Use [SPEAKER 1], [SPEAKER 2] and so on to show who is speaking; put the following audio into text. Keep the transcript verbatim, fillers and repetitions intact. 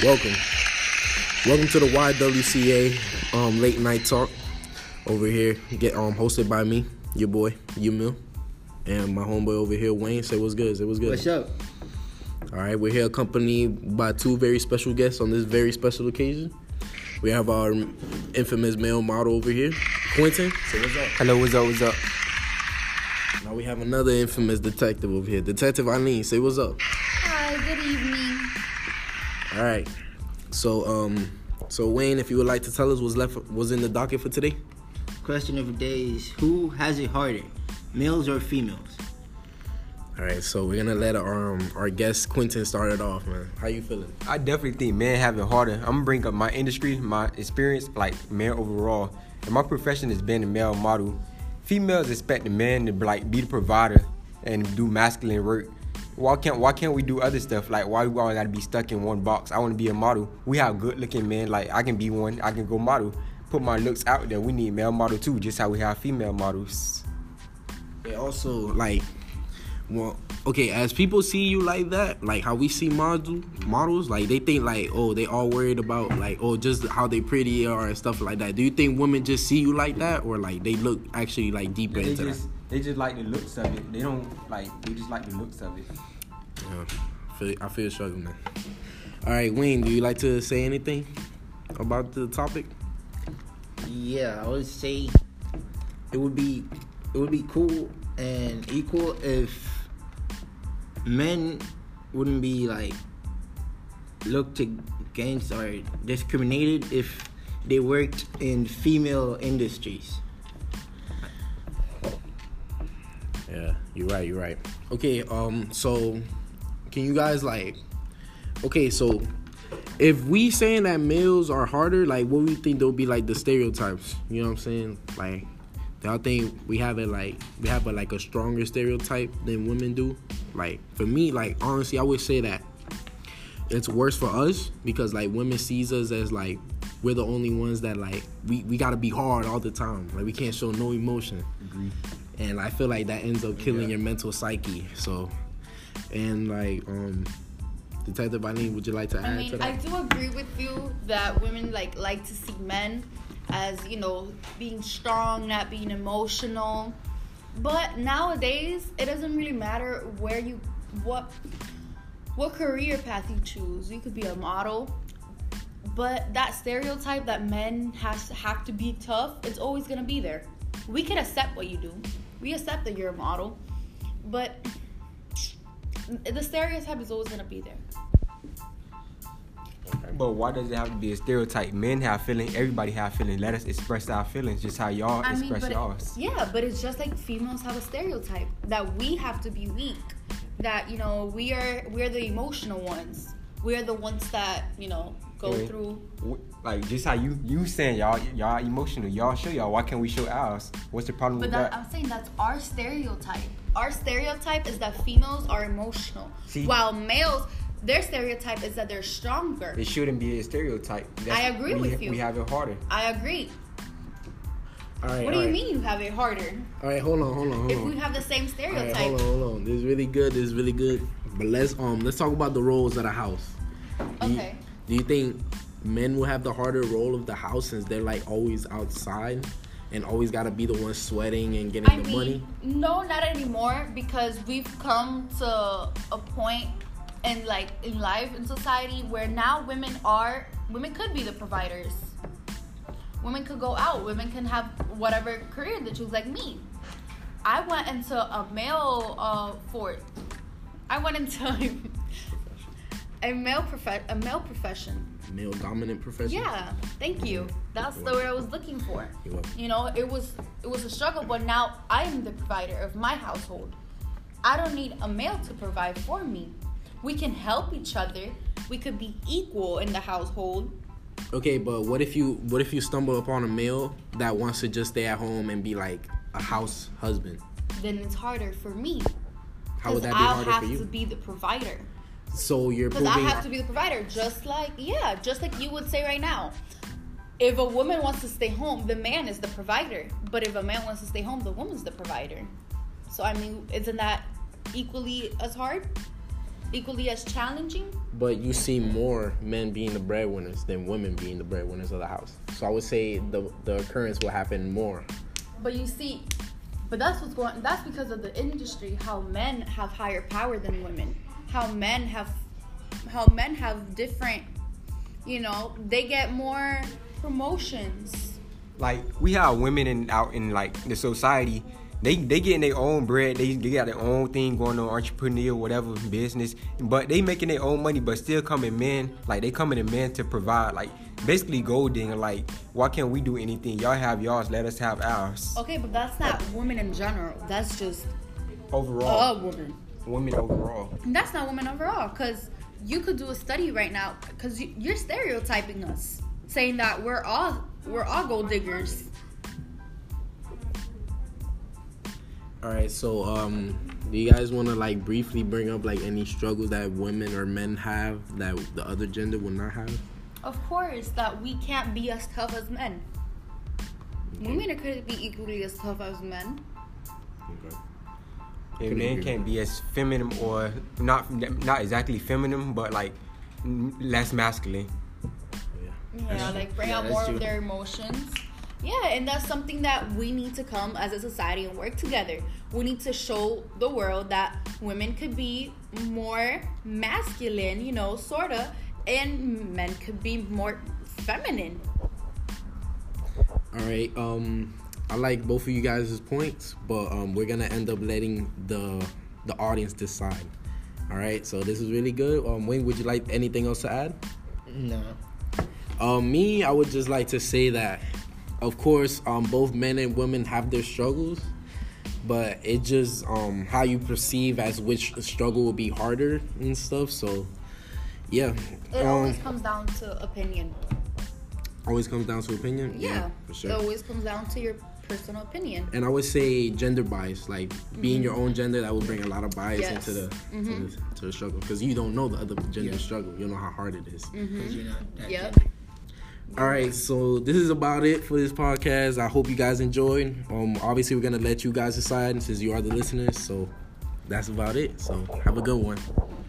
[SPEAKER 1] Welcome. Welcome to the Y W C A um, Late Night Talk over here. Get um hosted by me, your boy, Yumil, and my homeboy over here, Wayne. Say what's good. Say what's good.
[SPEAKER 2] What's up?
[SPEAKER 1] All right, we're here accompanied by two very special guests on this very special occasion. We have our infamous male model over here, Quentin. Say what's up.
[SPEAKER 3] Hello, what's up, what's up?
[SPEAKER 1] Now we have another infamous detective over here, Detective Eileen. Say what's up.
[SPEAKER 4] Hi, good evening.
[SPEAKER 1] All right. So, um, so Wayne, if you would like to tell us what's left, was in the docket for today.
[SPEAKER 2] Question of the day is, who has it harder, males or females?
[SPEAKER 1] All right, so we're gonna let our um, our guest Quentin start it off, man. How you feeling?
[SPEAKER 3] I definitely think men have it harder. I'm gonna bring up my industry, my experience, like men overall. And my profession has been a male model. Females expect the man to like be the provider and do masculine work. Why can't Why can't we do other stuff? Like, why we always gotta be stuck in one box? I want to be a model. We have good looking men. Like, I can be one. I can go model. Put my looks out there. We need male model too, just how we have female models.
[SPEAKER 1] Yeah. Also, like, well, okay, as people see you like that, like how we see model models, like they think like, oh, they all worried about like, oh, just how they pretty are and stuff like that. Do you think women just see you like that, or like they look actually like deeper
[SPEAKER 3] They
[SPEAKER 1] into
[SPEAKER 3] just
[SPEAKER 1] that?
[SPEAKER 3] they just like the looks of it. They don't like. They just like the looks of it.
[SPEAKER 1] Yeah, I feel, I feel struggling, man. All right, Wayne, do you like to say anything about the topic?
[SPEAKER 2] Yeah, I would say it would be it would be cool and equal if men wouldn't be like looked against or discriminated if they worked in female industries.
[SPEAKER 1] Yeah, you're right, you're right. Okay, um, so can you guys like, okay, so if we saying that males are harder, like what we think they'll be like the stereotypes, you know what I'm saying? Like, do y'all think we have it like, we have a like a stronger stereotype than women do? Like, for me, like, honestly, I would say that it's worse for us because like women sees us as like, we're the only ones that like, we, we gotta be hard all the time. Like, we can't show no emotion.
[SPEAKER 3] Agree.
[SPEAKER 1] And I feel like that ends up killing
[SPEAKER 3] Yeah.
[SPEAKER 1] your mental psyche. So, and like, um, Detective Eileen, would you like to add
[SPEAKER 4] I
[SPEAKER 1] to
[SPEAKER 4] mean,
[SPEAKER 1] that?
[SPEAKER 4] I do agree with you that women like like to see men as, you know, being strong, not being emotional. But nowadays, it doesn't really matter where you what what career path you choose. You could be a model, but that stereotype that men has have to be tough, it's always gonna be there. We can accept what you do. We accept that you're a model, but the stereotype is always gonna be there.
[SPEAKER 3] But why does it have to be a stereotype? Men have feelings. Everybody have feelings. Let us express our feelings, just how y'all
[SPEAKER 4] I mean,
[SPEAKER 3] express
[SPEAKER 4] but it-
[SPEAKER 3] yours.
[SPEAKER 4] yeah, but it's just like females have a stereotype that we have to be weak. That, you know, we are we're the emotional ones. We're the ones that, you know, go
[SPEAKER 3] Yeah.
[SPEAKER 4] through.
[SPEAKER 3] W- Like, just how you you saying y'all y'all emotional. Y'all show y'all. Why can't we show ours? What's the problem
[SPEAKER 4] But
[SPEAKER 3] with
[SPEAKER 4] that,
[SPEAKER 3] that?
[SPEAKER 4] I'm saying that's our stereotype. Our stereotype is that females are emotional,
[SPEAKER 3] See?
[SPEAKER 4] while males, their stereotype is that they're stronger.
[SPEAKER 3] It shouldn't be a stereotype. That's-
[SPEAKER 4] I agree
[SPEAKER 3] we,
[SPEAKER 4] with you.
[SPEAKER 3] We have it harder.
[SPEAKER 4] I agree.
[SPEAKER 1] all right,
[SPEAKER 4] What do
[SPEAKER 1] all
[SPEAKER 4] you
[SPEAKER 1] right.
[SPEAKER 4] mean you have it harder?
[SPEAKER 1] All right, hold on, hold on, hold
[SPEAKER 4] If
[SPEAKER 1] on.
[SPEAKER 4] we have the same
[SPEAKER 1] All right,
[SPEAKER 4] stereotype.
[SPEAKER 1] hold on, hold on. This is really good. This is really good. But let's um let's talk about the roles of the house. Do you-
[SPEAKER 4] Okay.
[SPEAKER 1] Do you think men will have the harder role of the house since they're like always outside and always got to be the ones sweating and getting
[SPEAKER 4] I
[SPEAKER 1] the
[SPEAKER 4] mean,
[SPEAKER 1] money?
[SPEAKER 4] no, not anymore, because we've come to a point in like in life in society where now women are women could be the providers. Women could go out. Women can have whatever career they choose. Like me, I went into a male uh for I went into a male prof- a male profession.
[SPEAKER 1] Male dominant profession?
[SPEAKER 4] Yeah, thank you. That's the word I was looking for.
[SPEAKER 1] You're welcome.
[SPEAKER 4] You know, it was it was a struggle, but now I am the provider of my household. I don't need a male to provide for me. We can help each other. We could be equal in the household.
[SPEAKER 1] Okay, but what if you what if you stumble upon a male that wants to just stay at home and be like a house husband?
[SPEAKER 4] Then it's harder for me.
[SPEAKER 1] How would that be
[SPEAKER 4] I'll
[SPEAKER 1] harder
[SPEAKER 4] have
[SPEAKER 1] for you?
[SPEAKER 4] to be the provider.
[SPEAKER 1] So you're
[SPEAKER 4] Because I
[SPEAKER 1] proving
[SPEAKER 4] have to be the provider, just like, yeah, just like you would say right now. If a woman wants to stay home, the man is the provider. But if a man wants to stay home, the woman's the provider. So, I mean, isn't that equally as hard? equally as challenging.
[SPEAKER 1] But you see more men being the breadwinners than women being the breadwinners of the house. So I would say the the occurrence will happen more.
[SPEAKER 4] But you see, but that's what's going. That's because of the industry. How men have higher power than women. How men have, how men have different. You know, they get more promotions.
[SPEAKER 3] Like we have women in out in like the society. They they getting their own bread. They, they got their own thing going on, entrepreneur, whatever business. But they making their own money, but still coming men. Like they coming to men to provide. Like basically gold digging. Like why can't we do anything? Y'all have yours. Let us have ours.
[SPEAKER 4] Okay, but that's not women in general. That's just
[SPEAKER 3] Overall,
[SPEAKER 4] a woman.
[SPEAKER 3] women overall.
[SPEAKER 4] That's not women overall. Cause you could do a study right now. Cause you, you're stereotyping us, saying that we're all we're all gold diggers.
[SPEAKER 1] All right, so um, do you guys want to like briefly bring up like any struggles that women or men have that the other gender would not have?
[SPEAKER 4] Of course, that we can't be as tough as men. Women could be equally as tough as men.
[SPEAKER 1] Okay.
[SPEAKER 3] And men can't be as feminine or not not exactly feminine, but like less masculine.
[SPEAKER 4] Yeah, like bring
[SPEAKER 2] yeah,
[SPEAKER 4] out
[SPEAKER 2] that's
[SPEAKER 4] more
[SPEAKER 2] true.
[SPEAKER 4] of their emotions. Yeah, and that's something that we need to come as a society and work together. We need to show the world that women could be more masculine, you know, sorta, and men could be more feminine.
[SPEAKER 1] All right. Um, I like both of you guys' points, but um, we're gonna end up letting the the audience decide. All right. So this is really good. Um, Wayne, would you like anything else to add?
[SPEAKER 2] No.
[SPEAKER 1] Um, me, I would just like to say that, of course, um, both men and women have their struggles, but it just um how you perceive as which struggle will be harder and stuff. So, yeah.
[SPEAKER 4] It
[SPEAKER 1] um,
[SPEAKER 4] always comes down to opinion.
[SPEAKER 1] always comes down to opinion.
[SPEAKER 4] Yeah,
[SPEAKER 1] for sure.
[SPEAKER 4] It always comes down to your personal opinion.
[SPEAKER 1] And I would say gender bias, like being your own gender, that would bring a lot of bias
[SPEAKER 4] Yes.
[SPEAKER 1] into the,
[SPEAKER 4] Mm-hmm.
[SPEAKER 1] to the to the struggle, because you don't know the other gender
[SPEAKER 2] Yeah.
[SPEAKER 1] struggle. You don't know how hard it is.
[SPEAKER 2] Because you're not that
[SPEAKER 4] Yep.
[SPEAKER 2] gender.
[SPEAKER 1] All right, so this is about it for this podcast. I hope you guys enjoyed. Um, obviously, we're gonna let you guys decide since you are the listeners. So that's about it. So have a good one.